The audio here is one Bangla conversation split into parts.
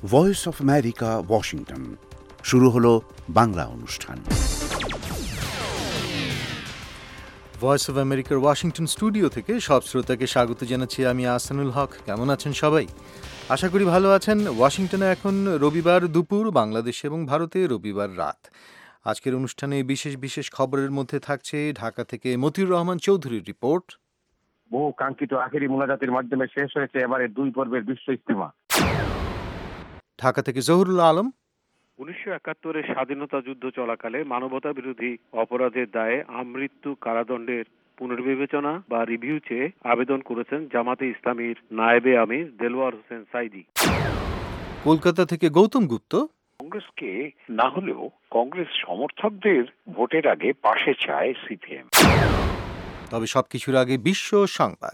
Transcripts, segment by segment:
Voice of America, Washington. শুরু হলো বাংলা অনুষ্ঠান। ভয়েস অফ আমেরিকার ওয়াশিংটন স্টুডিও থেকে সব শ্রোতাকে স্বাগত জানাচ্ছি আমি আহসানুল হক। কেমন আছেন সবাই? আশা করি ভালো আছেন। ওয়াশিংটনে এখন রবিবার দুপুর, বাংলাদেশে এবং ভারতে রবিবার রাত। আজকের অনুষ্ঠানে বিশেষ বিশেষ খবরের মধ্যে থাকছে ঢাকা থেকে মতিউর রহমান চৌধুরীর রিপোর্ট। বহু কাঙ্ক্ষিত আখেরি মোনাজাতের মাধ্যমে শেষ হয়েছে এবারে 2 পর্বের বিশ্ব ইজতেমা। ঢাকা থেকে জহুরুল আলম। 1971 স্বাধীনতা যুদ্ধ চলাকালে মানবতা বিরোধী অপরাধের দায়ে আমৃত্যু কারাদণ্ডের পুনর্বিবেচনা বা রিভিউ চেয়ে আবেদন করেছেন জামাতে ইসলামীর নায়েবে আমির দেলওয়ার হোসেন সাইদি। কলকাতা থেকে গৌতম গুপ্ত। কংগ্রেসকে না হলেও কংগ্রেস সমর্থকদের ভোটের আগে পাশে চায় সিপিএম। তবে সবকিছুর আগে বিশ্ব সংবাদ।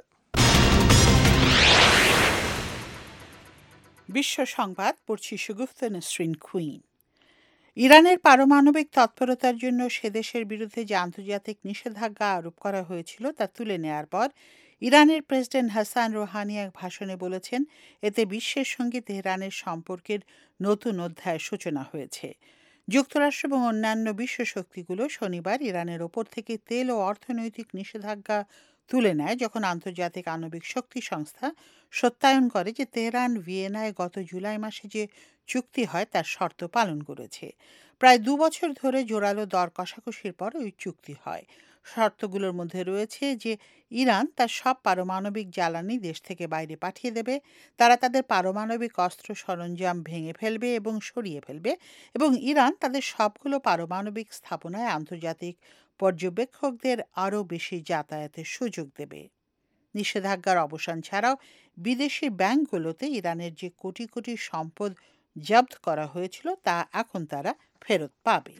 বিশ্ব সংবাদ পড়ছি সুগুফতা নসরিন কুইন। ইরানের পারমাণবিক তৎপরতার জন্য সে দেশের বিরুদ্ধে যে আন্তর্জাতিক নিষেধাজ্ঞা আরোপ করা হয়েছিল তা তুলে নেয়ার পর ইরানের প্রেসিডেন্ট হাসান রোহানি এক ভাষণে বলেছেন, এতে বিশ্বের সঙ্গে তেহরানের সম্পর্কের নতুন অধ্যায়ের সূচনা হয়েছে। যুক্তরাষ্ট্র এবং অন্যান্য বিশ্ব শক্তিগুলো শনিবার ইরানের ওপর থেকে তেল ও অর্থনৈতিক নিষেধাজ্ঞা তুলে নেয়, যখন আন্তর্জাতিক আণবিক শক্তি সংস্থা সত্যায়ন করে যে তেহরান ভিয়েনায় গত জুলাই মাসে যে চুক্তি হয় তার শর্ত পালন করেছে। প্রায় 2 বছর ধরে জোরালো দর কষাকষির পর ওই চুক্তি হয়। শর্তগুলোর মধ্যে রয়েছে যে ইরান তার সব পারমাণবিক জ্বালানি দেশ থেকে বাইরে পাঠিয়ে দেবে, তারা তাদের পারমাণবিক অস্ত্র সরঞ্জাম ভেঙে ফেলবে এবং সরিয়ে ফেলবে, এবং ইরান তাদের সবগুলো পারমাণবিক স্থাপনায় আন্তর্জাতিক পর্যবেক্ষকদের আরও বেশি যাতায়াতের সুযোগ দেবে। নিষেধাজ্ঞার অবসান ছাড়াও বিদেশি ব্যাংকগুলোতে ইরানের যে কোটি কোটি সম্পদ জব্দ করা হয়েছিল তা এখন তারা ফেরত পাবে।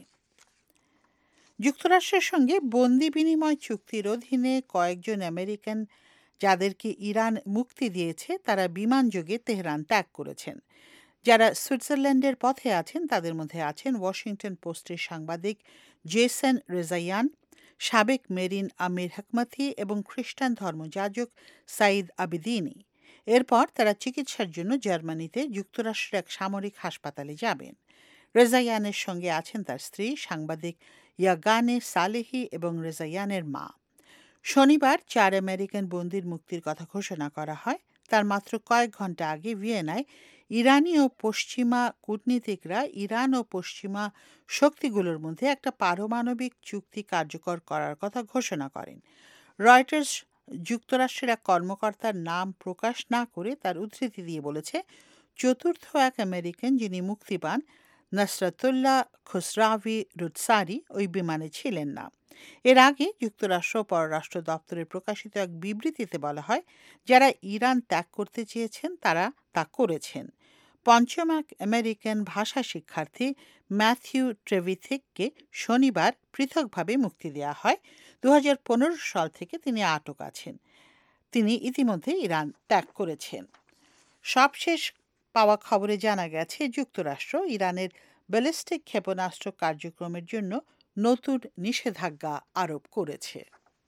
যুক্তরাষ্ট্রের সঙ্গে বন্দি বিনিময় চুক্তির অধীনে কয়েকজন আমেরিকান যাদেরকে ইরান মুক্তি দিয়েছে তারা বিমানযোগে তেহরান ত্যাগ করেছেন। যারা সুইজারল্যান্ডের পথে আছেন তাদের মধ্যে আছেন ওয়াশিংটন পোস্টের সাংবাদিক জেসন রেজাইয়ান, সাবেক মেরিন আমির হকমতি এবং খ্রিস্টান ধর্মযাজক সাইদ আবিদিনী। এরপর তারা চিকিৎসার জন্য জার্মানিতে যুক্তরাষ্ট্রের এক সামরিক হাসপাতালে যাবেন। রেজাইয়ানের সঙ্গে আছেন তার স্ত্রী সাংবাদিক ইয়াগানে সালেহি এবং রেজাইয়ানের মা। শনিবার 4 আমেরিকান বন্দির মুক্তির কথা ঘোষণা করা হয়। তার মাত্র কয়েক ঘন্টা আগে ভিয়েনায় ইরানি ও পশ্চিমা কূটনীতিকরা ইরান ও পশ্চিমা শক্তিগুলোর মধ্যে একটা পারমাণবিক চুক্তি কার্যকর করার কথা ঘোষণা করেন। রয়টার্স যুক্তরাষ্ট্রের এক কর্মকর্তার নাম প্রকাশ না করে তার উদ্ধৃতি দিয়ে বলেছে, চতুর্থ এক আমেরিকান যিনি মুক্তি পান, নাসরাতুল্লাহ খুসরাভি রুতসারি, ওই বিমানে ছিলেন না। এর আগে যুক্তরাষ্ট্র পররাষ্ট্র দপ্তরের প্রকাশিত এক বিবৃতিতে বলা হয়, যারা ইরান ত্যাগ করতে চেয়েছেন তারা তা করেছেন। পঞ্চম এক আমেরিকান ভাষা শিক্ষার্থী ম্যাথিউ ট্রেভিথিককে শনিবার পৃথকভাবে মুক্তি দেওয়া হয়। 2015 সাল থেকে তিনি আটক আছেন। তিনি ইতিমধ্যে ইরান ত্যাগ করেছেন। সবশেষ পাওয়া খবরে জানা গেছে যুক্তরাষ্ট্র ইরানের ব্যালিস্টিক ক্ষেপণাস্ত্র কার্যক্রমের জন্য নতুন নিষেধাজ্ঞা আরোপ করেছে।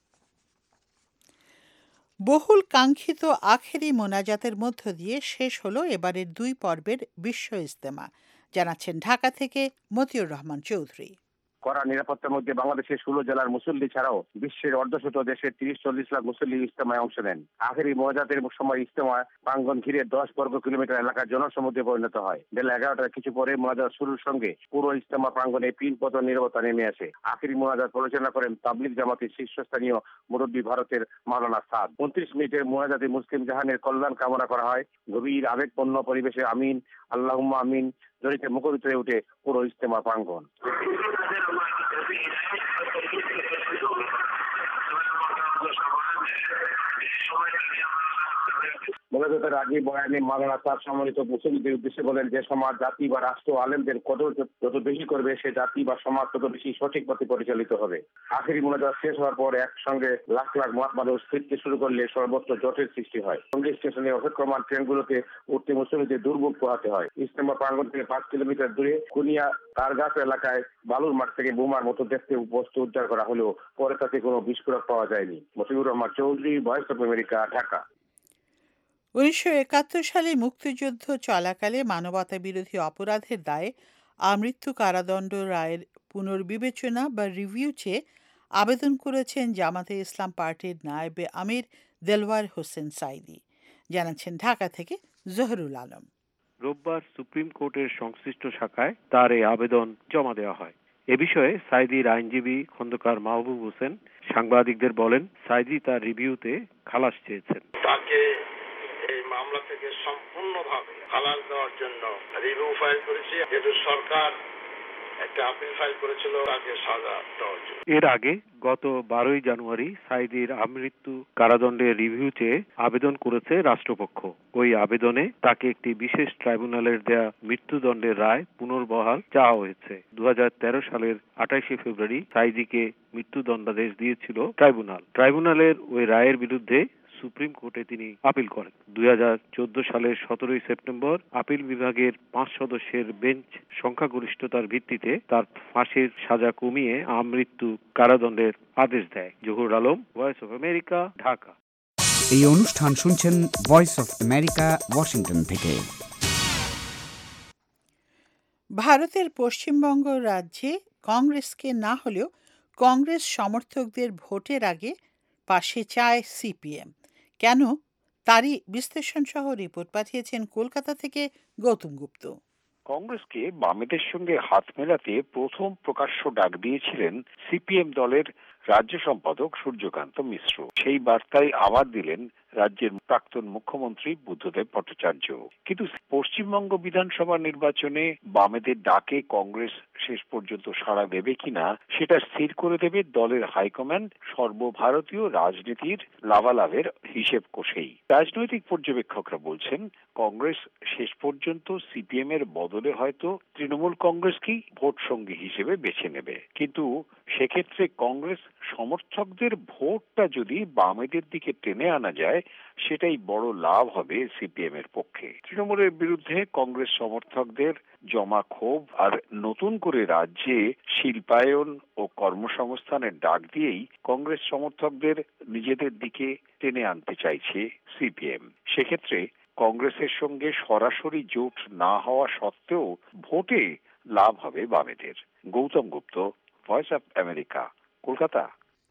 বহুল কাঙ্ক্ষিত আখেরি মোনাজাতের মধ্য দিয়ে শেষ হলো এবারের 2 পর্বের বিশ্ব ইজতেমা, জানাচ্ছেন ঢাকা থেকে মতিউর রহমান চৌধুরী। কড়া নিরাপত্তার মধ্যে বাংলাদেশের 16 জেলার মুসল্লি ছাড়াও বিশ্বের অর্ধশত দেশের 30-40 লাখ মুসল্লি ইজতেমায় অংশ নেন। আখেরি মোনাজাতের সময় ইজতেমা প্রাঙ্গণ ঘিরে 10 বর্গ কিলোমিটার এলাকার জনসমুদ্রে পরিণত হয়। বেলা 11টার কিছু পরে মোনাজাত শুরুর সঙ্গে পুরো ইজতেমা প্রাঙ্গণে পিনপতন নীরবতা নেমে আসে। আখেরি মোনাজাত পরিচালনা করেন তাবলিগ জামাতের শীর্ষস্থানীয় মুরব্বী ভারতের মাওলানা সাদ। 29 মিনিটের মোনাজাতে মুসলিম জাহানের কল্যাণ কামনা করা হয়। গভীর আবেগপূর্ণ পরিবেশে আমিন আল্লাহুম্মা আমিন জড়িতে মুখরিত হয়ে ওঠে পুরো ইজতেমা প্রাঙ্গণ। মোনাজাতের আগে বয়ানে মাওলানা সাদ সম্মানিত মুসলিমদের উদ্দেশ্যে বলেন, যে সমাজ জাতি বা রাষ্ট্র আলেমদের কদর যত বেশি করবে সে জাতি বা সমাজ তত বেশি সঠিক পথে পরিচালিত হবে। আখেরি মোনাজাত শেষ হওয়ার পর একসঙ্গে লাখ লাখ মানুষ ফিরতে শুরু করলে সর্বত্র জটের সৃষ্টি হয়। সঙ্গে স্টেশনে অপেক্ষমান ট্রেনগুলোতে উঠতে মুসলিমদের দুর্ভোগ পোহাতে হয়। ইজতেমা প্রাঙ্গণ থেকে 5 কিলোমিটার দূরে কুনিয়া তারগাছ এলাকায় বালুর মাঠ থেকে বোমার মতো দেখতে বস্তু উদ্ধার করা হলেও পরে তাতে কোনো বিস্ফোরক পাওয়া যায়নি। Motiur Rahman Chowdhury, voice of America, Dhaka. 1971 সালে মুক্তিযুদ্ধ চলাকালে মানবতা বিরোধী অপরাধের দায়ে আমৃত্যু কারাদণ্ড রায়ের পুনর্বিবেচনা বা রিভিউ চেয়ে আবেদন করেছেন জামাতে ইসলাম পার্টির নায়েবে আমির দেলওয়ার হোসেন সাঈদী। জানাচ্ছেন ঢাকা থেকে জহুরুল আলম। রোববার সুপ্রিম কোর্টের সংশ্লিষ্ট শাখায় তার এই আবেদন জমা দেওয়া হয়। এ বিষয়ে সাঈদীর আইনজীবী খন্দকার মাহবুব হোসেন সাংবাদিকদের বলেন, সাঈদী তার রিভিউতে খালাস চেয়েছেন। তাকে এই মামলা থেকে সম্পূর্ণভাবে খালাস দেওয়ার জন্য রিভিউ ফাইল করেছি, যেহেতু সরকার একটা আপিল ফাইল করেছিল তাকে সাজা দেওয়ার জন্য। এর আগে গত 12 জানুয়ারি সাঈদীর আমৃত্যু কারাদণ্ডের রিভিউ চেয়ে আবেদন করেছে রাষ্ট্রপক্ষ। ওই আবেদনে তাকে একটি বিশেষ ট্রাইব্যুনালের দেয়া মৃত্যুদণ্ডের রায় পুনর্বহাল চাওয়া হয়েছে। 2013 সালের 28 ফেব্রুয়ারি সাঈদীকে মৃত্যুদণ্ডাদেশ দিয়েছিল ট্রাইব্যুনাল। ট্রাইব্যুনালের ওই রায়ের বিরুদ্ধে সুপ্রিম কোর্টে তিনি আপিল করেন। 2014 সালের 17 সেপ্টেম্বর আপিল বিভাগের 5 সদস্যের বেঞ্চ সংখ্যাগরিষ্ঠতার ভিত্তিতে তার ফাঁসির সাজা কমিয়ে আমৃত্যু কারাদণ্ডের আদেশ দেয়। Zahur Alam, voice of America, Dhaka. এই অনুষ্ঠান শুনছেন ভয়েস অফ আমেরিকা, ওয়াশিংটন থেকে। ভারতের পশ্চিমবঙ্গ রাজ্যে কংগ্রেসকে না হলেও কংগ্রেস সমর্থকদের ভোটের আগে পাশে চায় সিপিএম। কেন? তারই বিশ্লেষণ সহ রিপোর্ট পাঠিয়েছেন কলকাতা থেকে গৌতম গুপ্ত। কংগ্রেসকে বামেদের সঙ্গে হাত মেলাতে প্রথম প্রকাশ্য ডাক দিয়েছিলেন সিপিএম দলের রাজ্য সম্পাদক সূর্যকান্ত মিশ্র। সেই বার্তায় আবার দিলেন রাজ্যের প্রাক্তন মুখ্যমন্ত্রী বুদ্ধদেব ভট্টাচার্য। কিন্তু পশ্চিমবঙ্গ বিধানসভা নির্বাচনে বামেদের ডাকে কংগ্রেস শেষ পর্যন্ত সাড়া দেবে কিনা সেটা স্থির করে দেবে দলের হাইকমান্ড সর্বভারতীয় রাজনীতির লাভালাভের হিসেব কষেই। রাজনৈতিক পর্যবেক্ষকরা বলছেন কংগ্রেস শেষ পর্যন্ত সিপিএম এর বদলে হয়তো তৃণমূল কংগ্রেসকেই ভোট সঙ্গী হিসেবে বেছে নেবে। কিন্তু সেক্ষেত্রে কংগ্রেস সমর্থকদের ভোটটা যদি বামেদের দিকে টেনে আনা যায় সেটাই বড় লাভ হবে সিপিএম এর পক্ষে। তৃণমূলের বিরুদ্ধে কংগ্রেস সমর্থকদের জমা ক্ষোভ আর নতুন করে রাজ্যে শিল্পায়ন ও কর্মসংস্থানের ডাক দিয়েই কংগ্রেস সমর্থকদের নিজেদের দিকে টেনে আনতে চাইছে সিপিএম। সেক্ষেত্রে কংগ্রেসের সঙ্গে সরাসরি জোট না হওয়া সত্ত্বেও ভোটে লাভ হবে বামেদের। Gautam Gupta, voice of America, Kolkata.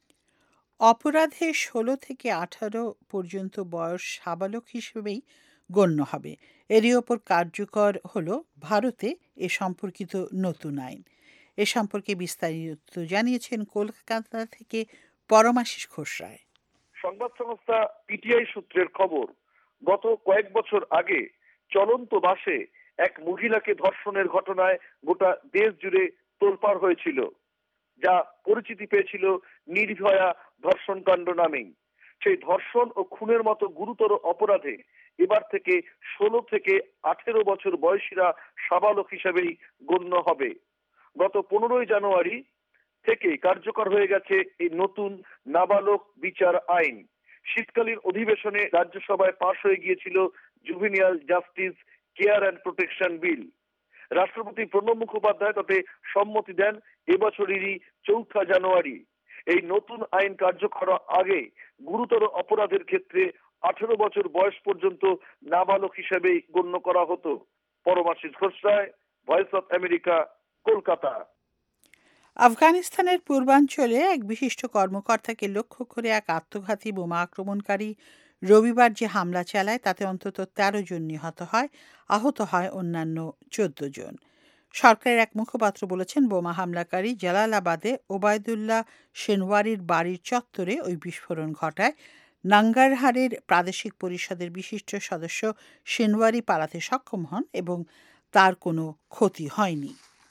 অপরাধে 16 থেকে 18 পর্যন্ত বয়স সাবালক হিসেবেই গণ্য হবে। এরই ওপর কার্যকর হলো ভারতে এ সম্পর্কিত নতুন আইন। এ সম্পর্কে বিস্তারিত জানিয়েছেন কলকাতা থেকে পরমাশিস ঘোষরায়। সংবাদ সংস্থা পিটিআই সূত্রের খবর, গত কয়েক বছর আগে চলন্ত বাসে এক মহিলাকে ধর্ষণের ঘটনায় গোটা দেশ জুড়ে তোলপাড় হয়েছিল, যা পরিচিতি পেয়েছিল নির্ভয়া ধর্ষণকাণ্ড নামেই। সেই ধর্ষণ ও খুনের মতো গুরুতর অপরাধে এবার থেকে 16 থেকে 18 বছর বয়সীরা সাবালক হিসেবেই গণ্য হবে। গত 15 জানুয়ারি থেকে কার্যকর হয়ে গেছে এই নতুন নাবালক বিচার আইন। শীতকালীন অধিবেশনে রাজ্যসভায় পাশ হয়ে গিয়েছিল juvenile justice care and protection bill. রাষ্ট্রপতি প্রণব মুখোপাধ্যায় তাতে সম্মতি দেন এবছরেরই 4 জানুয়ারি। এই নতুন আইন কার্যকর আগে গুরুতর অপরাধের ক্ষেত্রে 18 বছর বয়স পর্যন্ত নাবালক হিসেবে গণ্য করা হতো। Paramashis Ghoshroy, voice of America, Kolkata. আফগানিস্তানের পূর্বাঞ্চলে এক বিশিষ্ট কর্মকর্তাকে লক্ষ্য করে এক আত্মঘাতী বোমা আক্রমণকারী রবিবার যে হামলা চালায় তাতে অন্তত 13 জন নিহত হয়, আহত হয় অন্যান্য 14 জন। সরকারের এক মুখপাত্র বলেছেন, বোমা হামলাকারী জালালাবাদে ওবায়দুল্লাহ শেনওয়ারির বাড়ির চত্বরে ওই বিস্ফোরণ ঘটায়। নাঙ্গারহারের প্রাদেশিক পরিষদের বিশিষ্ট সদস্য শেনওয়ারি পালাতে সক্ষম হন এবং তার কোনো ক্ষতি হয়নি।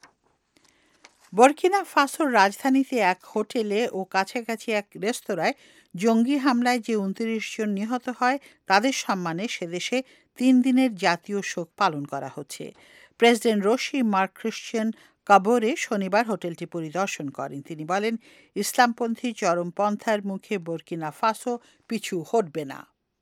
বুর্কিনা ফাসোর রাজধানীতে এক হোটেলে ও কাছাকাছি এক রেস্তোরাঁয় জঙ্গি হামলায় যে 29 জন নিহত হয় তাদের সম্মানে সেদেশে 3 দিনের জাতীয় শোক পালন করা হচ্ছে। প্রেসিডেন্ট রশি মার্ক ক্রিশ্চিয়ান কাবোরে শনিবার হোটেলটি পরিদর্শন করেন। তিনি বলেন, ইসলামপন্থী চরমপন্থার মুখে বুর্কিনা ফাসো পিছু হটবে না।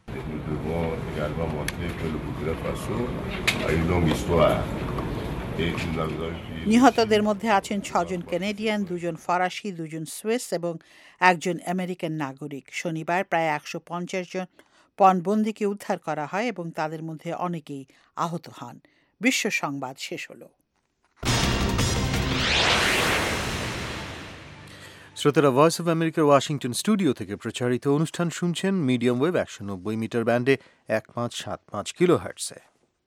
নিহতদের মধ্যে আছেন 6 জন কানাডিয়ান, 2 জন ফরাসি, 2 জন সুইস এবং 1 জন আমেরিকান নাগরিক। শনিবার প্রায় 150 জন পণবন্দিকে উদ্ধার করা হয় এবং তাদের মধ্যে অনেকেই আহত হন। বিশ্ব সংবাদ শেষ হলো। শ্রোতারা, ভয়েস অফ আমেরিকার ওয়াশিংটন স্টুডিও থেকে প্রচারিত অনুষ্ঠান শুনছেন মিডিয়াম ওয়েভ 190 মিটার ব্যান্ডে 1575 কিলোহার্টজে।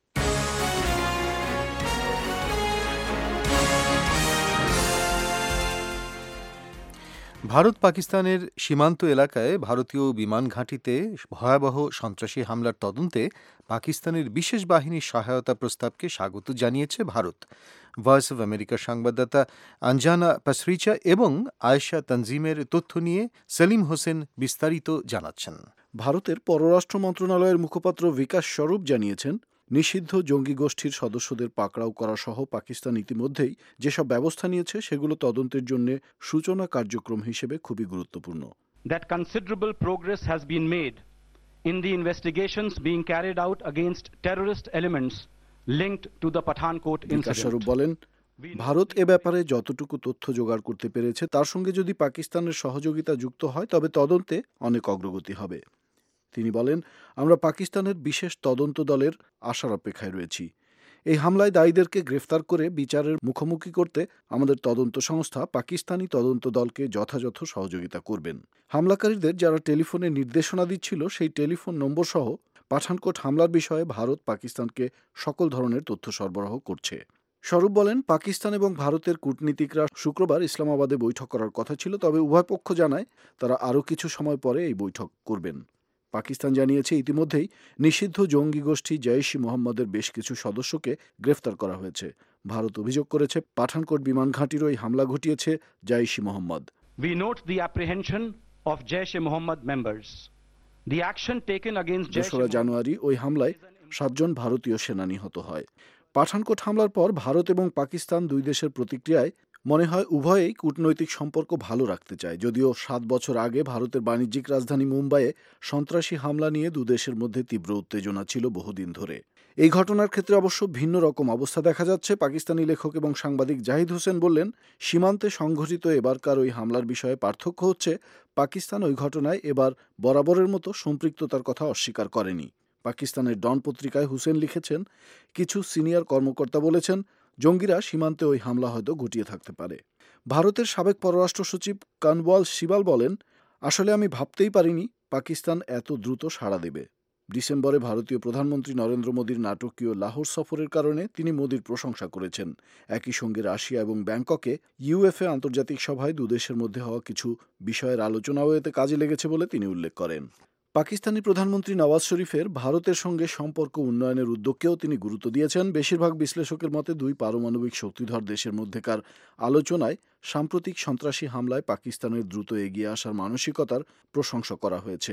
ভারত পাকিস্তানের সীমান্ত এলাকায় ভারতীয় বিমান ঘাঁটিতে ভয়াবহ সন্ত্রাসী হামলার তদন্তে পাকিস্তানের বিশেষ বাহিনীর সহায়তা প্রস্তাবকে স্বাগত জানিয়েছে ভারত। ভয়েস অফ আমেরিকার সংবাদদাতা আঞ্জানা পাসরিচা এবং আয়েশা তানজিমের তথ্য নিয়ে সেলিম হোসেন বিস্তারিত জানাচ্ছেন। ভারতের পররাষ্ট্র মন্ত্রণালয়ের মুখপাত্র বিকাশ স্বরূপ জানিয়েছেন, নিষিদ্ধ জঙ্গি গোষ্ঠীর সদস্যদের পাকড়াও করা সহ পাকিস্তান ইতিমধ্যেই যেসব ব্যবস্থা নিয়েছে সেগুলো তদন্তের জন্য সূচনা কার্যক্রম হিসেবে খুবই গুরুত্বপূর্ণ। That considerable progress has been made in the investigations being carried out against terrorist elements linked to the Pathankot bKash incident. স্বরূপ বলেন, ভারত এ ব্যাপারে যতটুকু তথ্য জোগাড় করতে পেরেছে তার সঙ্গে যদি পাকিস্তানের সহযোগিতা যুক্ত হয় তবে তদন্তে অনেক অগ্রগতি হবে। তিনি বলেন, আমরা পাকিস্তানের বিশেষ তদন্ত দলের আশার অপেক্ষায় রয়েছি। এই হামলায় দায়ীদেরকে গ্রেফতার করে বিচারের মুখোমুখি করতে আমাদের তদন্ত সংস্থা পাকিস্তানি তদন্ত দলকে যথাযথ সহযোগিতা করবেন। হামলাকারীদের যারা টেলিফোনে নির্দেশনা দিচ্ছিল সেই টেলিফোন নম্বর সহ পাঠানকোট হামলার বিষয়ে ভারত পাকিস্তানকে সকল ধরনের তথ্য সরবরাহ করছে। স্বরূপ বলেন, পাকিস্তান এবং ভারতের কূটনীতিকরা শুক্রবার ইসলামাবাদে বৈঠক করার কথা ছিল, তবে উভয় পক্ষ জানায় তারা আরও কিছু সময় পরে এই বৈঠক করবেন। পাকিস্তান জানিয়েছে ইতিমধ্যেই নিষিদ্ধ জঙ্গি গোষ্ঠী জঈশ-ই মোহাম্মদের বেশ কিছু সদস্যকে গ্রেফতার করা হয়েছে। ভারত অভিযোগ করেছে পাঠানকোট বিমান ঘাঁটির ওই হামলা ঘটিয়েছে জঈশ-ই Mohammad. We note the apprehension of Jaish-e-Mohammed members. The action taken against 2 জানুয়ারি ওই হামলায় 7 জন ভারতীয় সেনা নিহত হয়। পাঠানকোট হামলার পর ভারত এবং পাকিস্তান দুই দেশের প্রতিক্রিয়ায় মনে হয় উভয়েই কূটনৈতিক সম্পর্ক ভালো রাখতে চায়। যদিও 7 বছর আগে ভারতের বাণিজ্যিক রাজধানী মুম্বাইয়ে সন্ত্রাসী হামলা নিয়ে দুদেশের মধ্যে তীব্র উত্তেজনা ছিল বহুদিন ধরে। এই ঘটনার ক্ষেত্রে অবশ্য ভিন্ন রকম অবস্থা দেখা যাচ্ছে। পাকিস্তানি লেখক এবং সাংবাদিক জাহিদ হোসেন বললেন, সীমান্তে সংঘটিত এবারকার ওই হামলার বিষয়ে পার্থক্য হচ্ছে পাকিস্তান ওই ঘটনায় এবার বরাবরের মতো সম্পৃক্ততার কথা অস্বীকার করেনি। পাকিস্তানের ডন পত্রিকায় হুসেন লিখেছেন, কিছু সিনিয়র কর্মকর্তা বলেছেন জঙ্গিরা সীমান্তে ওই হামলা হয়তো ঘটিয়ে থাকতে পারে। ভারতের সাবেক পররাষ্ট্র সচিব কানওয়াল শিবাল বলেন, আসলে আমি ভাবতেই পারিনি পাকিস্তান এত দ্রুত সাড়া দেবে। ডিসেম্বরে ভারতীয় প্রধানমন্ত্রী নরেন্দ্র মোদীর নাটকীয় লাহোর সফরের কারণে তিনি মোদীর প্রশংসা করেছেন। একই সঙ্গে রাশিয়া এবং ব্যাংককে ইউএফএ আন্তর্জাতিক সভায় দুদেশের মধ্যে হওয়া কিছু বিষয়ের আলোচনাও এতে কাজে লেগেছে বলে তিনি উল্লেখ করেন। পাকিস্তানি প্রধানমন্ত্রী নওয়াজ শরীফের ভারতের সঙ্গে সম্পর্ক উন্নয়নের উদ্যোগকেও তিনি গুরুত্ব দিয়েছেন। বেশিরভাগ বিশ্লেষকের মতে দুই পারমাণবিক শক্তিধর দেশের মধ্যেকার আলোচনায় সাম্প্রতিক সন্ত্রাসী হামলায় পাকিস্তানের দ্রুত এগিয়ে আসার মানসিকতার প্রশংসা করা হয়েছে।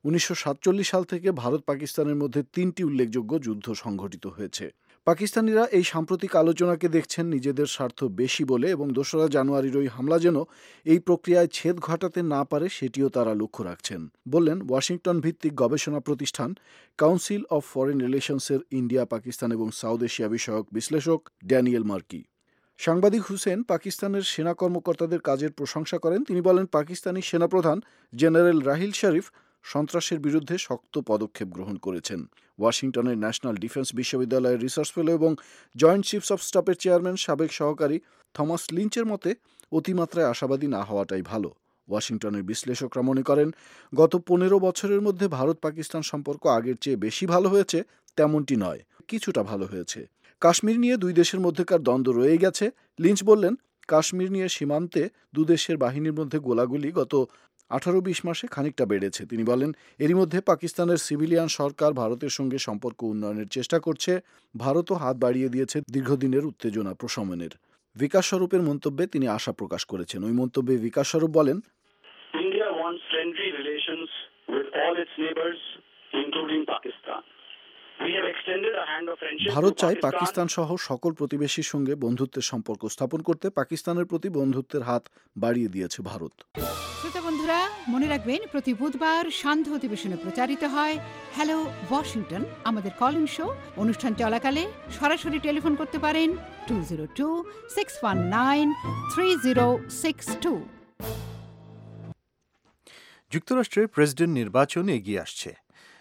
1947 সাল থেকে ভারত পাকিস্তানের মধ্যে 3টি উল্লেখযোগ্য যুদ্ধ সংঘটিত হয়েছে। পাকিস্তানিরা এই সাম্প্রতিক আলোচনাকে দেখছেন নিজেদের স্বার্থ বেশি বলে এবং 2 জানুয়ারির ওই হামলা যেন এই প্রক্রিয়ায় ছেদ ঘটাতে না পারে সেটিও তারা লক্ষ্য রাখছেন, বললেন ওয়াশিংটন ভিত্তিক গবেষণা প্রতিষ্ঠান কাউন্সিল অফ ফরেন রিলেশনসের ইন্ডিয়া, পাকিস্তান এবং সাউথ এশিয়া বিষয়ক বিশ্লেষক ড্যানিয়েল মার্কি। সাংবাদিক হুসেন পাকিস্তানের সেনা কর্মকর্তাদের কাজের প্রশংসা করেন। তিনি বলেন, পাকিস্তানি সেনাপ্রধান জেনারেল রাহিল শরীফ সন্ত্রাসের বিরুদ্ধে শক্ত পদক্ষেপ গ্রহণ করেছেন। ওয়াশিংটনের ন্যাশনাল ডিফেন্স বিশ্ববিদ্যালয়ের রিসার্চ ফেলো এবং জয়েন্ট চিফস অফ স্টাফের চেয়ারম্যান সাবেক সহকারী থমাস লিঞ্চের মতে অতিমাত্রায় আশাবাদী না হওয়াটাই ভালো। ওয়াশিংটনের বিশ্লেষকরা মনে করেন, গত 15 বছরের মধ্যে ভারত পাকিস্তান সম্পর্ক আগের চেয়ে বেশি ভালো হয়েছে তেমনটি নয়, কিছুটা ভালো হয়েছে। কাশ্মীর নিয়ে দুই দেশের মধ্যেকার দ্বন্দ্ব রয়ে গেছে। লিঞ্চ বললেন, কাশ্মীর নিয়ে সীমান্তে দুদেশের বাহিনীর মধ্যে গোলাগুলি গত 18-20 মাসে খানিকটা বেড়েছে। তিনি বলেন, এরই মধ্যে পাকিস্তানের সিভিলিয়ান সরকার ভারতের সঙ্গে সম্পর্ক উন্নয়নের চেষ্টা করছে। ভারতও হাত বাড়িয়ে দিয়েছে দীর্ঘদিনের উত্তেজনা প্রশমনের। বিকাশ স্বরূপের মন্তব্যে তিনি আশা প্রকাশ করেছেন। ওই মন্তব্যে বিকাশ স্বরূপ বলেন, India wants friendly relations with all its neighbors, including Pakistan. Bharat চায় পাকিস্তান সহ সকল প্রতিবেশীর সঙ্গে বন্ধুত্বের সম্পর্ক স্থাপন করতে। পাকিস্তানের প্রতি বন্ধুত্বের হাত বাড়িয়ে দিয়েছে ভারত। শ্রোতা বন্ধুরা, মনে রাখবেন প্রতি বুধবার সান্ধ্য অধিবেশনে প্রচারিত হয় হ্যালো ওয়াশিংটন, আমাদের কল ইন শো। অনুষ্ঠান চলাকালে সরাসরি টেলিফোন করতে পারেন 202-619-3062। যুক্তরাষ্ট্রের প্রেসিডেন্ট নির্বাচন এগিয়ে আসছে।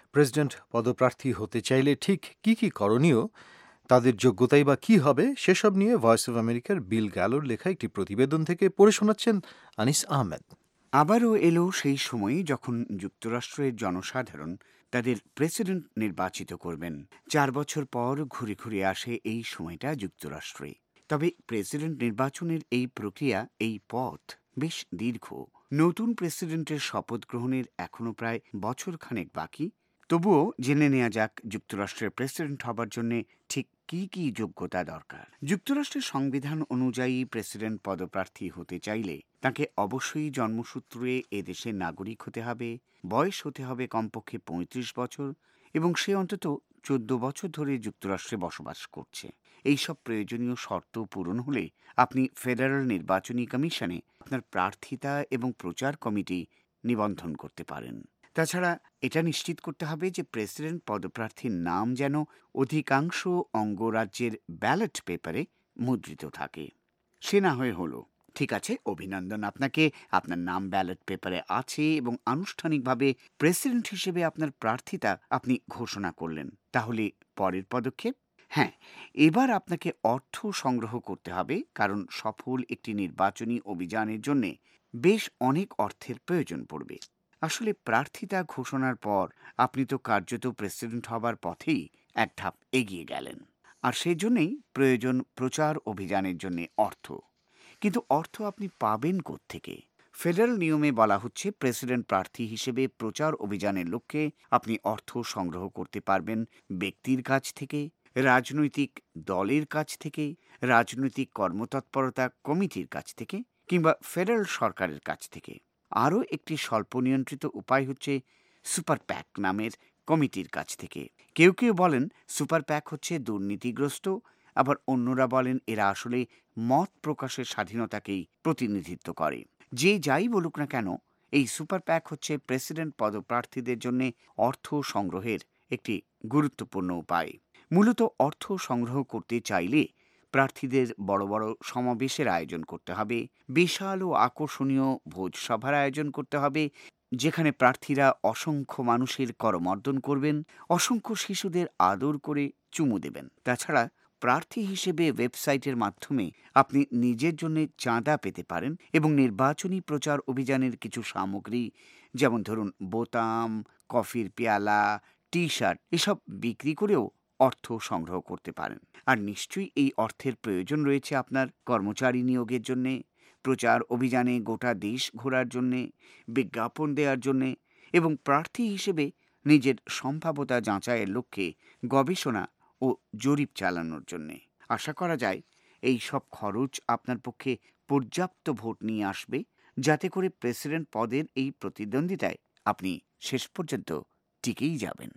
প্রেসিডেন্ট পদপ্রার্থী হতে চাইলে ঠিক কি করণীয়, তাদের যোগ্যতাই বা কী হবে, সেসব নিয়ে ভয়েস অব আমেরিকার বিল গ্যালোর লেখা একটি প্রতিবেদন থেকে পড়ে শোনাচ্ছেন আনিস আহমেদ। আবারও এলো সেই সময় যখন যুক্তরাষ্ট্রের জনসাধারণ তাদের প্রেসিডেন্ট নির্বাচিত করবেন। 4 বছর পর ঘুরে ঘুরে আসে এই সময়টা যুক্তরাষ্ট্রে। তবে প্রেসিডেন্ট নির্বাচনের এই প্রক্রিয়া, এই পথ বেশ দীর্ঘ। নতুন প্রেসিডেন্টের শপথ গ্রহণের এখনো প্রায় বছর খানেক বাকি। তবুও জেনে নেওয়া যাক যুক্তরাষ্ট্রের প্রেসিডেন্ট হবার জন্য ঠিক কি যোগ্যতা দরকার। যুক্তরাষ্ট্রের সংবিধান অনুযায়ী প্রেসিডেন্ট পদপ্রার্থী হতে চাইলে তাকে অবশ্যই জন্মসূত্রে এদেশের নাগরিক হতে হবে, বয়স হতে হবে কমপক্ষে 35 বছর এবং সে অন্তত 14 বছর ধরে যুক্তরাষ্ট্রে বসবাস করছে। এইসব প্রয়োজনীয় শর্ত পূরণ হলে আপনি ফেডারেল নির্বাচনী কমিশনে আপনার প্রার্থিতা এবং প্রচার কমিটি নিবন্ধন করতে পারেন। তাছাড়া এটা নিশ্চিত করতে হবে যে প্রেসিডেন্ট পদপ্রার্থীর নাম যেন অধিকাংশ অঙ্গরাজ্যের ব্যালট পেপারে মুদ্রিত থাকে। সে না হয়ে হলো, ঠিক আছে, অভিনন্দন আপনাকে, আপনার নাম ব্যালট পেপারে আছে এবং আনুষ্ঠানিকভাবে প্রেসিডেন্ট হিসেবে আপনার প্রার্থিতা আপনি ঘোষণা করলেন। তাহলে পরের পদক্ষেপ? হ্যাঁ, এবার আপনাকে অর্থ সংগ্রহ করতে হবে, কারণ সফল একটি নির্বাচনী অভিযানের জন্য বেশ অনেক অর্থের প্রয়োজন পড়বে। আসলে প্রার্থিতা ঘোষণার পর আপনি তো কার্যত প্রেসিডেন্ট হবার পথেই এক ধাপ এগিয়ে গেলেন। আর সেই জন্যেই প্রয়োজন প্রচার অভিযানের জন্য অর্থ। কিন্তু অর্থ আপনি পাবেন কোত্থেকে? ফেডারেল নিয়মে বলা হচ্ছে প্রেসিডেন্ট প্রার্থী হিসেবে প্রচার অভিযানের লক্ষ্যে আপনি অর্থ সংগ্রহ করতে পারবেন ব্যক্তির কাছ থেকে, রাজনৈতিক দলের কাছ থেকে, রাজনৈতিক কর্মতৎপরতা কমিটির কাছ থেকে কিংবা ফেডারেল সরকারের কাছ থেকে। আরও একটি স্বল্প নিয়ন্ত্রিত উপায় হচ্ছে সুপার প্যাক নামের কমিটির কাছ থেকে। কেউ কেউ বলেন সুপার প্যাক হচ্ছে দুর্নীতিগ্রস্ত, আবার অন্যরা বলেন এরা আসলে মত প্রকাশের স্বাধীনতাকেই প্রতিনিধিত্ব করে। যে যাই বলুক না কেন, এই সুপার প্যাক হচ্ছে প্রেসিডেন্ট পদপ্রার্থীদের জন্য অর্থ সংগ্রহের একটি গুরুত্বপূর্ণ উপায়। মূলত অর্থ সংগ্রহ করতে চাইলে প্রার্থীদের বড় বড় সমাবেশের আয়োজন করতে হবে, বিশাল ও আকর্ষণীয় ভোজসভার আয়োজন করতে হবে, যেখানে প্রার্থীরা অসংখ্য মানুষের করমর্দন করবেন, অসংখ্য শিশুদের আদর করে চুমু দেবেন। তাছাড়া প্রার্থী হিসেবে ওয়েবসাইটের মাধ্যমে আপনি নিজের জন্য চাঁদা পেতে পারেন এবং নির্বাচনী প্রচার অভিযানের কিছু সামগ্রী, যেমন ধরুন বোতাম, কফির পেয়ালা, টি শার্ট, এসব বিক্রি করেও অর্থ সংগ্রহ করতে পারেন। আর নিশ্চয়ই এই অর্থের প্রয়োজন রয়েছে আপনার কর্মচারী নিয়োগের জন্যে, প্রচার অভিযানে গোটা দেশ ঘোরার জন্যে, বিজ্ঞাপন দেওয়ার জন্যে এবং প্রার্থী হিসেবে নিজের সম্ভাব্যতা যাচাইয়ের লক্ষ্যে গবেষণা ও জরিপ চালানোর জন্যে। আশা করা যায় এই সব খরচ আপনার পক্ষে পর্যাপ্ত ভোট নিয়ে আসবে, যাতে করে প্রেসিডেন্ট পদের এই প্রতিদ্বন্দ্বিতায় আপনি শেষ পর্যন্ত টিকেই যাবেন।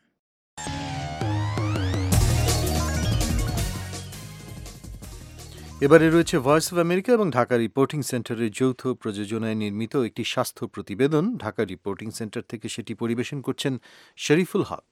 এবারে রয়েছে ভয়েস অব আমেরিকা এবং ঢাকা রিপোর্টিং সেন্টারের যৌথ প্রযোজনায় নির্মিত একটি স্বাস্থ্য প্রতিবেদন। ঢাকা রিপোর্টিং সেন্টার থেকে সেটি পরিবেশন করছেন শরীফুল হক।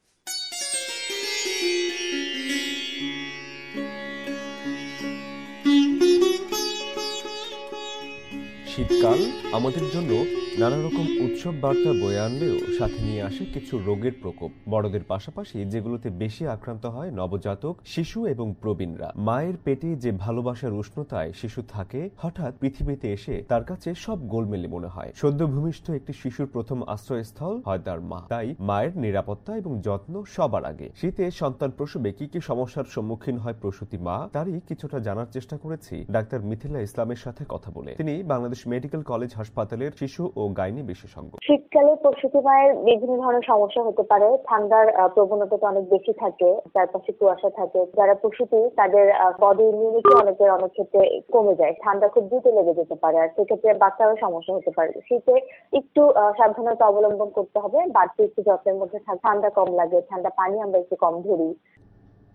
শীতকাল আমাদের জন্য নানা রকম উৎসব বার্তা বয়ে আনলেও সাথে নিয়ে আসে কিছু রোগের প্রকোপ। বড়দের পাশাপাশি যেগুলোতে বেশি আক্রান্ত হয় নবজাতক, শিশু এবং প্রবীণরা। মায়ের পেটে যে ভালোবাসার উষ্ণতায় শিশু থাকে, হঠাৎ পৃথিবীতে এসে তার কাছে সব গোলমেলে মনে হয়। সদ্য ভূমিষ্ঠ একটি শিশুর প্রথম আশ্রয়স্থল হয় তার মা। তাই মায়ের নিরাপত্তা এবং যত্ন সবার আগে। শীতে সন্তান প্রসবে কি কি সমস্যার সম্মুখীন হয় প্রসূতি মা, তারই কিছুটা জানার চেষ্টা করেছি ডাক্তার মিথিলা ইসলামের সাথে কথা বলে। তিনি বাংলাদেশ মেডিকেল কলেজ হাসপাতালের শিশু ও গাইনি বিশেষজ্ঞ। শীতকালে প্রসূতি মায়ের বিভিন্ন ধরনের সমস্যা হতে পারে। ঠান্ডার প্রবণতা অনেক বেশি থাকে, চারপাশে কুয়াশা থাকে। যারা প্রসূতি তাদের বডি ইমিউনিটি অনেক ক্ষেত্রে কমে যায়, ঠান্ডা খুব দ্রুত লেগে যেতে পারে, আর সেক্ষেত্রে বাচ্চারও সমস্যা হতে পারে। শীতে একটু সাবধানতা অবলম্বন করতে হবে, বাড়তি একটু যত্নের মধ্যে ঠান্ডা কম লাগে, ঠান্ডা পানি আমরা একটু কম ধরি।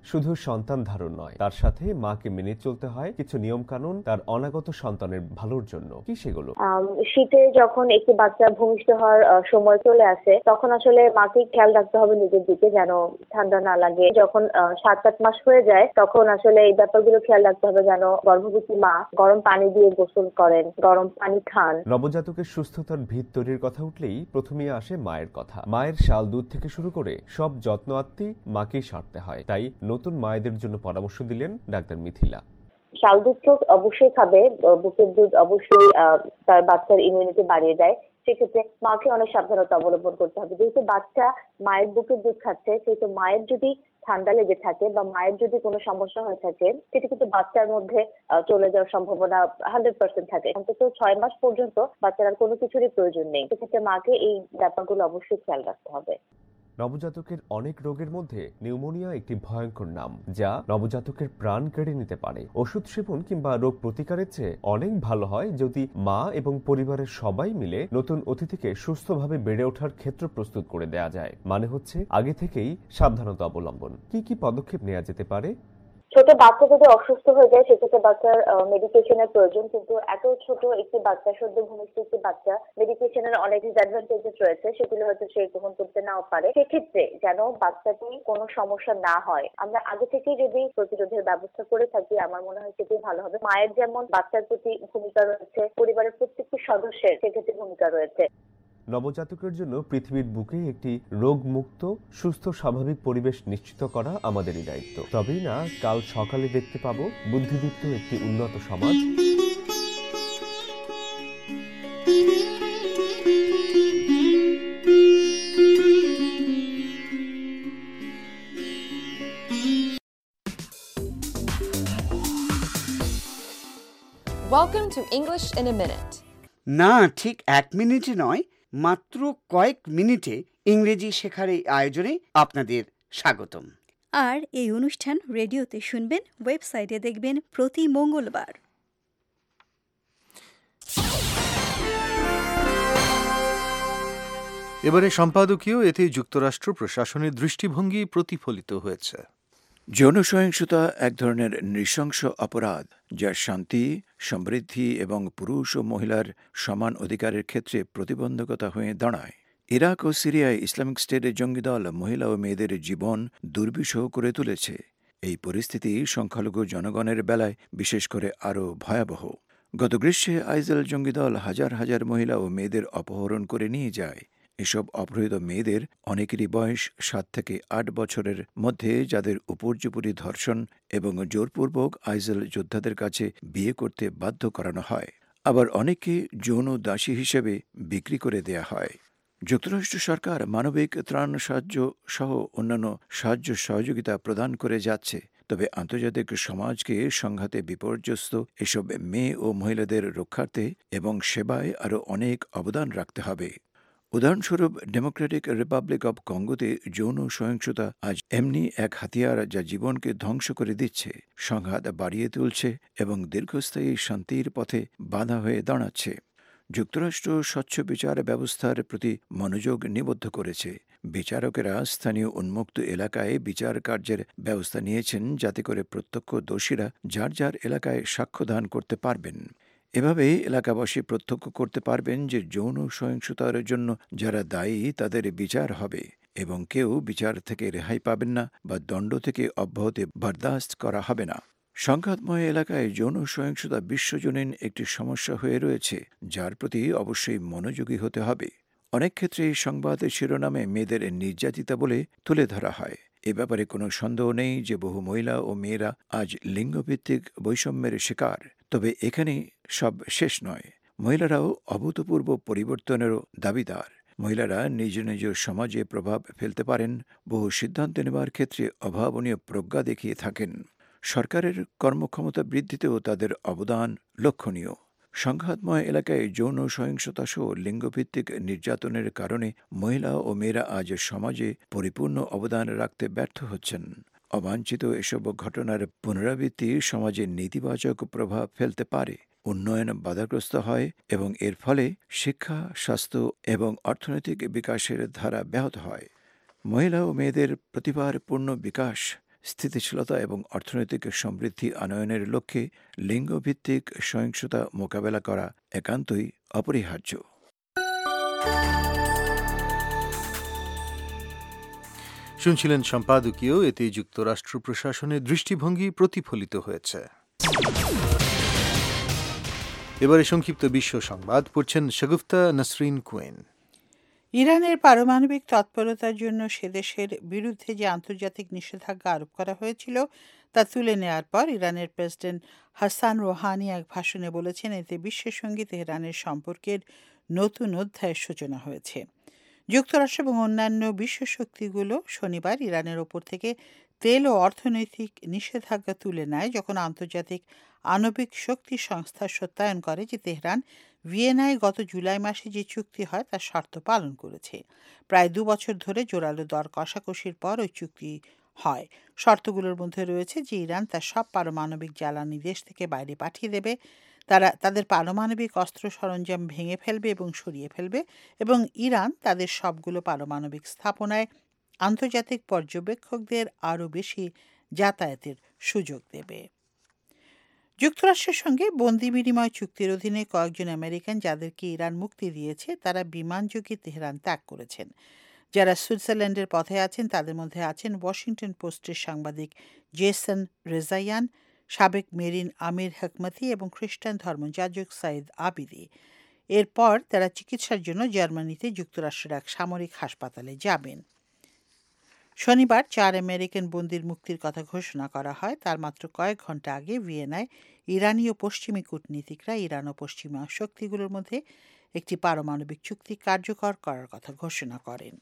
শুধু সন্তান ধারণ নয়, তার সাথে মাকে মেনে চলতে হয় কিছু নিয়ম কানুন তার অনাগত সন্তানের ভালোর জন্য। কি সেগুলো? শীতে যখন একটি বাচ্চা ভূমিষ্ঠ হওয়ার সময় চলে আসে, তখন আসলে মাকে খেয়াল রাখতে হবে নিজের দিকে যেন ঠান্ডা না লাগে। যখন 7-8 মাস হয়ে যায়, তখন আসলে এই ব্যাপারগুলো খেয়াল রাখতে হবে যেন গর্ভবতী মা গরম পানি দিয়ে গোসল করেন, গরম পানি খান। নবজাতকের সুস্থতার ভিত তৈরির কথা উঠলেই প্রথমেই আসে মায়ের কথা। মায়ের শাল দুধ থেকে শুরু করে সব যত্ন আত্তি মাকেই সারতে হয়। তাই নতুন মায়েদের জন্য পরামর্শ দিলেন ডাক্তার মিথিলা। শাল দুধ তো অবশ্যই খাবে, বুকের দুধ অবশ্যই তার বাচ্চার ইমিউনিটি বাড়িয়ে দেয়। সেক্ষেত্রে মাকে অনেক সাবধানতা অবলম্বন করতে হবে। যেহেতু বাচ্চা মায়ের বুকের দুধ খাচ্ছে, সেহেতু মায়ের যদি ঠান্ডা লেগে থাকে বা মায়ের যদি কোনো সমস্যা হয়ে থাকে, সেটা কিন্তু বাচ্চার মধ্যে চলে যাওয়ার সম্ভাবনা 100% থাকে। অন্তত 6 মাস পর্যন্ত বাচ্চার আর কোনো কিছুরই প্রয়োজন নেই। সেক্ষেত্রে মাকে এই ব্যাপারগুলো অবশ্যই খেয়াল রাখতে হবে। নবজাতকের অনেক রোগের মধ্যে নিউমোনিয়া একটি ভয়ঙ্কর নাম, যা নবজাতকের প্রাণ কেড়ে নিতে পারে। ওষুধ সেবন কিংবা রোগ প্রতিকারের চেয়ে অনেক ভালো হয় যদি মা এবং পরিবারের সবাই মিলে নতুন অতিথিকে সুস্থভাবে বেড়ে ওঠার ক্ষেত্র প্রস্তুত করে দেয়া যায়। মানে হচ্ছে আগে থেকেই সাবধানতা অবলম্বন। কি কি পদক্ষেপ নেওয়া যেতে পারে? ছোট বাচ্চা যদি অসুস্থ হয়ে যায়, সেক্ষেত্রে বাচ্চার মেডিকেশনের প্রয়োজন। কিন্তু এত ছোট একটি বাচ্চা, সদ্য ভূমিষ্ঠ একটি বাচ্চা, মেডিকেশনের অনেক ডিসঅ্যাডভান্টেজেস রয়েছে, সেগুলো হয়তো সে গ্রহণ করতে নাও পারে। সেক্ষেত্রে যেন বাচ্চাটি কোনো সমস্যা না হয়, আমরা আগে থেকেই যদি প্রতিরোধের ব্যবস্থা করে থাকি, আমার মনে হয় সেটাই ভালো হবে। মায়ের যেমন বাচ্চার প্রতি ভূমিকা রয়েছে, পরিবারের প্রত্যেকটি সদস্যের সেক্ষেত্রে ভূমিকা রয়েছে। নবজাতকের জন্য পৃথিবীর বুকে একটি রোগমুক্ত সুস্থ স্বাভাবিক পরিবেশ নিশ্চিত করা আমাদেরই দায়িত্ব। তবেই না কাল সকালে দেখতে পাবো বুদ্ধিদীপ্ত একটি উন্নত সমাজ। Welcome to English in a Minute. না, ঠিক 1 মিনিটে নয়, মাত্র কয়েক মিনিটে ইংরেজি শেখার এই আয়োজনে আপনাদের স্বাগতম। আর এই অনুষ্ঠান রেডিওতে শুনবেন, ওয়েবসাইটে দেখবেন প্রতি মঙ্গলবার। এবারে সম্পাদকীয়, এতে যুক্তরাষ্ট্র প্রশাসনের দৃষ্টিভঙ্গি প্রতিফলিত হয়েছে। যৌন সহিংসতা এক ধরনের নৃশংস অপরাধ, যা শান্তি, সমৃদ্ধি এবং পুরুষ ও মহিলার সমান অধিকারের ক্ষেত্রে প্রতিবন্ধকতা হয়ে দাঁড়ায়। ইরাক ও সিরিয়ায় ইসলামিক স্টেটের জঙ্গি দল মহিলা ও মেয়েদের জীবন দুর্বিষহ করে তুলেছে। এই পরিস্থিতি সংখ্যালঘু জনগণের বেলায় বিশেষ করে আরও ভয়াবহ। গত গ্রীষ্মে আইসিল জঙ্গি দল হাজার হাজার মহিলা ও মেয়েদের অপহরণ করে নিয়ে যায়। এসব অপহৃত মেয়েদের অনেকেরই বয়স 7 থেকে 8 বছরের মধ্যে, যাদের উপর্যুপরি ধর্ষণ এবং জোরপূর্বক আইসিল যোদ্ধাদের কাছে বিয়ে করতে বাধ্য করানো হয়। আবার অনেকে যৌন দাসী হিসেবে বিক্রি করে দেয়া হয়। যুক্তরাষ্ট্র সরকার মানবিক ত্রাণ সাহায্য সহ অন্যান্য সাহায্য সহযোগিতা প্রদান করে যাচ্ছে। তবে আন্তর্জাতিক সমাজকে সংঘাতে বিপর্যস্ত এসব মেয়ে ও মহিলাদের রক্ষার্থে এবং সেবায় আরও অনেক অবদান রাখতে হবে। উদাহরণস্বরূপ, ডেমোক্রেটিক রিপাবলিক অব কঙ্গোতে যৌন সহিংসতা আজ এমনি এক হাতিয়ার যা জীবনকে ধ্বংস করে দিচ্ছে, সংঘাত বাড়িয়ে তুলছে এবং দীর্ঘস্থায়ী শান্তির পথে বাধা হয়ে দাঁড়াচ্ছে। যুক্তরাষ্ট্র স্বচ্ছ বিচার ব্যবস্থার প্রতি মনোযোগ নিবদ্ধ করেছে। বিচারকেরা স্থানীয় উন্মুক্ত এলাকায় বিচার কার্যের ব্যবস্থা নিয়েছেন, যাতে করে প্রত্যক্ষ দোষীরা যার যার এলাকায় সাক্ষ্যদান করতে পারবেন। এভাবে এলাকাবাসী প্রত্যক্ষ করতে পারবেন যে যৌন সহিংসতার জন্য যারা দায়ী তাদের বিচার হবে এবং কেউ বিচার থেকে রেহাই পাবেন না বা দণ্ড থেকে অব্যাহতি বরদাস্ত করা হবে না। সংঘাতময় এলাকায় যৌন সহিংসতা বিশ্বজনীন একটি সমস্যা হয়ে রয়েছে, যার প্রতি অবশ্যই মনোযোগী হতে হবে। অনেক ক্ষেত্রে এই সংবাদের শিরোনামে মেয়েদের নির্যাতিতা বলে তুলে ধরা হয়। এ ব্যাপারে কোনো সন্দেহ নেই যে বহু মহিলা ও মেয়েরা আজ লিঙ্গভিত্তিক বৈষম্যের শিকার। তবে এখানে সব শেষ নয়। মহিলারাও অভূতপূর্ব পরিবর্তনেরও দাবিদার। মহিলারা নিজ নিজ সমাজে প্রভাব ফেলতে পারেন, বহু সিদ্ধান্ত নেওয়ার ক্ষেত্রে অভাবনীয় প্রজ্ঞা দেখিয়ে থাকেন। সরকারের কর্মক্ষমতা বৃদ্ধিতেও তাদের অবদান লক্ষণীয়। সংঘাতময় এলাকায় যৌন সহিংসতা সহ লিঙ্গভিত্তিক নির্যাতনের কারণে মহিলা ও মেয়েরা আজ সমাজে পরিপূর্ণ অবদান রাখতে ব্যর্থ হচ্ছেন। অবাঞ্ছিত এসব ঘটনার পুনরাবৃত্তি সমাজে নেতিবাচক প্রভাব ফেলতে পারে, উন্নয়ন বাধাগ্রস্ত হয় এবং এর ফলে শিক্ষা, স্বাস্থ্য এবং অর্থনৈতিক বিকাশের ধারা ব্যাহত হয়। মহিলা ও মেয়েদের প্রতিভার পূর্ণ বিকাশ, স্থিতিশীলতা এবং অর্থনৈতিক সমৃদ্ধি আনয়নের লক্ষ্যে লিঙ্গভিত্তিক সহিংসতা মোকাবেলা করা একান্তই অপরিহার্য। শুনছিলেন সম্পাদকীয়, এতে যুক্তরাষ্ট্র প্রশাসনের দৃষ্টিভঙ্গি প্রতিফলিত হয়েছে। এবারে সংক্ষিপ্ত বিশ্ব সংবাদ পড়ছেন শাগুফতা নাসরিন কুয়েন। ইরানের পারমাণবিক তৎপরতার জন্য সে দেশের বিরুদ্ধে যে আন্তর্জাতিক নিষেধাজ্ঞা আরোপ করা হয়েছিল তা তুলে নেওয়ার পর ইরানের প্রেসিডেন্ট হাসান রোহানি এক ভাষণে বলেছেন, এতে বিশ্বের সঙ্গে তেহরানের সম্পর্কের নতুন অধ্যায়ের সূচনা হয়েছে। যুক্তরাষ্ট্র এবং অন্যান্য বিশ্ব শক্তিগুলো শনিবার ইরানের ওপর থেকে তেল ও অর্থনৈতিক নিষেধাজ্ঞা তুলে নেয়, যখন আন্তর্জাতিক আণবিক শক্তি সংস্থা সত্যায়ন করে যে তেহরান ভিয়েনায় গত জুলাই মাসে যে চুক্তি হয় তার শর্ত পালন করেছে। প্রায় 2 বছর ধরে জোরালো দর কষাকষির পর ওই চুক্তি হয়। শর্তগুলোর মধ্যে রয়েছে যে ইরান তার সব পারমাণবিক জ্বালানি দেশ থেকে বাইরে পাঠিয়ে দেবে, তারা তাদের পারমাণবিক অস্ত্র সরঞ্জাম ভেঙে ফেলবে এবং সরিয়ে ফেলবে, এবং ইরান তাদের সবগুলো পারমাণবিক স্থাপনায় আন্তর্জাতিক পর্যবেক্ষকদের আরও বেশি যাতায়াতের সুযোগ দেবে। যুক্তরাষ্ট্রের সঙ্গে বন্দি বিনিময় চুক্তির অধীনে কয়েকজন আমেরিকান যাদেরকে ইরান মুক্তি দিয়েছে তারা বিমানযোগে তেহরান ত্যাগ করেছেন। যারা সুইজারল্যান্ডের পথে আছেন তাদের মধ্যে আছেন ওয়াশিংটন পোস্টের সাংবাদিক জেসন রেজায়ান, সাবেক মেরিন আমির হেকমতি এবং খ্রিস্টান ধর্মযাজক সাইদ আবিদি। এরপর তারা চিকিৎসার জন্য জার্মানিতে যুক্তরাষ্ট্রের এক সামরিক হাসপাতালে যাবেন। শনিবার 4 আমেরিকান বন্দির মুক্তির কথা ঘোষণা করা হয়। তার মাত্র কয়েক ঘন্টা আগে ভিয়েনায় ইরানি ও পশ্চিমী কূটনীতিকরা ইরান ও পশ্চিমা শক্তিগুলোর মধ্যে একটি পারমাণবিক চুক্তি কার্যকর করার কথা ঘোষণা করেন।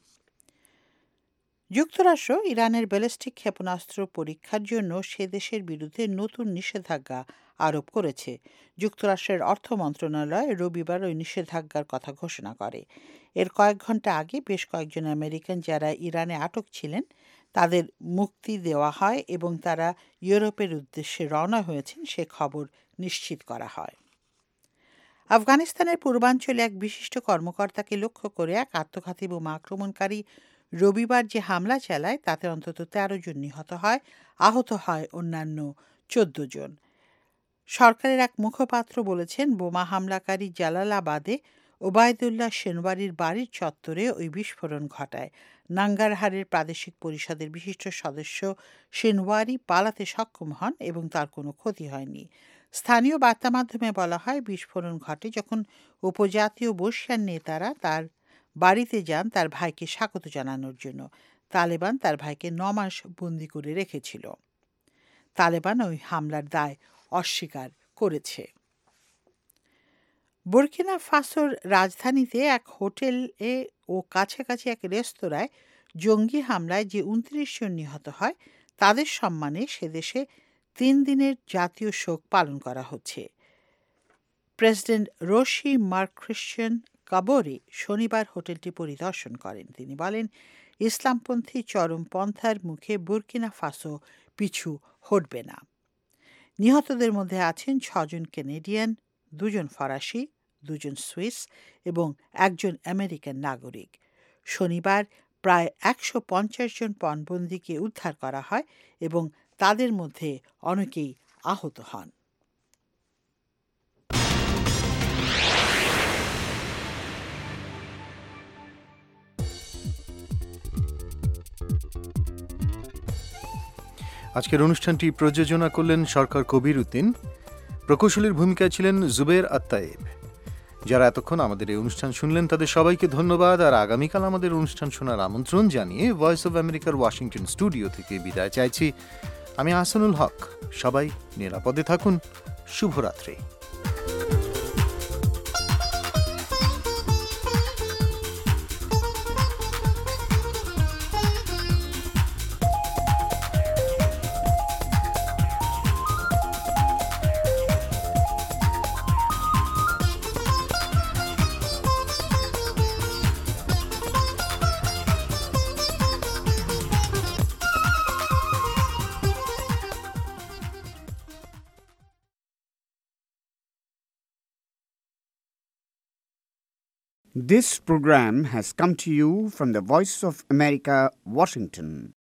যুক্তরাষ্ট্র ইরানের ব্যালিস্টিক ক্ষেপণাস্ত্র পরীক্ষার জন্য সে দেশের বিরুদ্ধে নতুন নিষেধাজ্ঞা আরোপ করেছে। যুক্তরাষ্ট্রের অর্থ মন্ত্রণালয় রবিবার ওই নিষেধাজ্ঞার কথা ঘোষণা করে। এর কয়েক ঘন্টা আগে বেশ কয়েকজন আমেরিকান যারা ইরানে আটক ছিলেন তাদের মুক্তি দেওয়া হয় এবং তারা ইউরোপের উদ্দেশ্যে রওনা হয়েছেন সে খবর নিশ্চিত করা হয়। আফগানিস্তানের পূর্বাঞ্চলে এক বিশিষ্ট কর্মকর্তাকে লক্ষ্য করে এক আত্মঘাতী বোমা আক্রমণকারী রবিবার যে হামলা চালায় তাতে অন্তত 13 জন নিহত হয়, আহত হয় অন্যান্য 14 জন। সরকারের এক মুখপাত্র বলেছেন, বোমা হামলাকারী জালালাবাদে ওবায়দুল্লাহ সেনওয়ারির বাড়ির চত্বরে ওই বিস্ফোরণ ঘটায়। নাঙ্গারহারের প্রাদেশিক পরিষদের বিশিষ্ট সদস্য সেনওয়ারি পালাতে সক্ষম হন এবং তার কোনো ক্ষতি হয়নি। স্থানীয় বার্তা মাধ্যমে বলা হয়, বিস্ফোরণ ঘটে যখন উপজাতীয় বর্ষিয়ান নেতারা তার বাড়িতে যান তার ভাইকে স্বাগত জানানোর জন্য। তালেবান তার ভাইকে 9 মাস বন্দি করে রেখেছিল। তালেবান ওই হামলার দায় অস্বীকার করেছে। বুর্কিনা ফাসোর রাজধানীতে এক হোটেলে ও কাছাকাছি এক রেস্তোরাঁয় জঙ্গি হামলায় যে 29 জন নিহত হয় তাদের সম্মানে সে দেশে 3 দিনের জাতীয় শোক পালন করা হচ্ছে। প্রেসিডেন্ট রশি মার্ক ক্রিশ্চিয়ান কাবোরি শনিবার হোটেলটি পরিদর্শন করেন। তিনি বলেন, ইসলামপন্থী চরমপন্থার মুখে বুর্কিনা ফাসো পিছু হটবে না। নিহতদের মধ্যে আছেন 6 জন কানাডিয়ান, 2 জন ফরাসি, 2 জন সুইস এবং 1 জন আমেরিকান নাগরিক। শনিবার প্রায় 150 জন পণবন্দীকে উদ্ধার করা হয় এবং তাদের মধ্যে অনেকেই আহত হন। আজকের অনুষ্ঠানটি প্রযোজনা করলেন সরকার কবির উদ্দিন। প্রকৌশলীর ভূমিকায় ছিলেন জুবের আত্তায়েব। যারা এতক্ষণ আমাদের এই অনুষ্ঠান শুনলেন তাদের সবাইকে ধন্যবাদ। আর আগামীকাল আমাদের অনুষ্ঠান শোনার আমন্ত্রণ জানিয়ে ভয়েস অব আমেরিকার ওয়াশিংটন স্টুডিও থেকে বিদায় চাইছি। আমি আহসানুল হক। সবাই নিরাপদে থাকুন। শুভরাত্রি। This program has come to you from the Voice of America, Washington.